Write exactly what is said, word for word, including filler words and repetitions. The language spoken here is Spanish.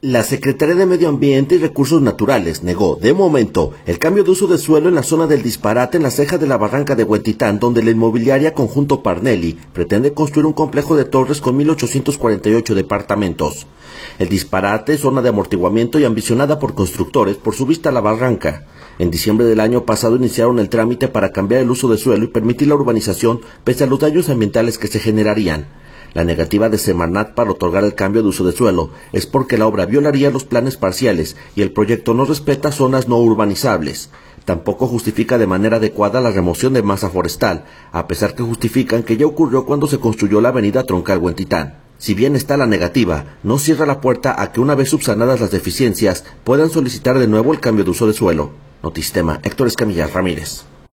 La Secretaría de Medio Ambiente y Recursos Naturales negó, de momento, el cambio de uso de suelo en la zona del Disparate en la ceja de la barranca de Huentitán, donde la inmobiliaria Conjunto Parnelli pretende construir un complejo de torres con mil ochocientos cuarenta y ocho departamentos. El Disparate es zona de amortiguamiento y ambicionada por constructores por su vista a la barranca. En diciembre del año pasado iniciaron el trámite para cambiar el uso de suelo y permitir la urbanización pese a los daños ambientales que se generarían. La negativa de Semarnat para otorgar el cambio de uso de suelo es porque la obra violaría los planes parciales y el proyecto no respeta zonas no urbanizables. Tampoco justifica de manera adecuada la remoción de masa forestal, a pesar que justifican que ya ocurrió cuando se construyó la avenida Troncal Huentitán. Si bien está la negativa, no cierra la puerta a que una vez subsanadas las deficiencias puedan solicitar de nuevo el cambio de uso de suelo. Notisistema, Héctor Escamilla Ramírez.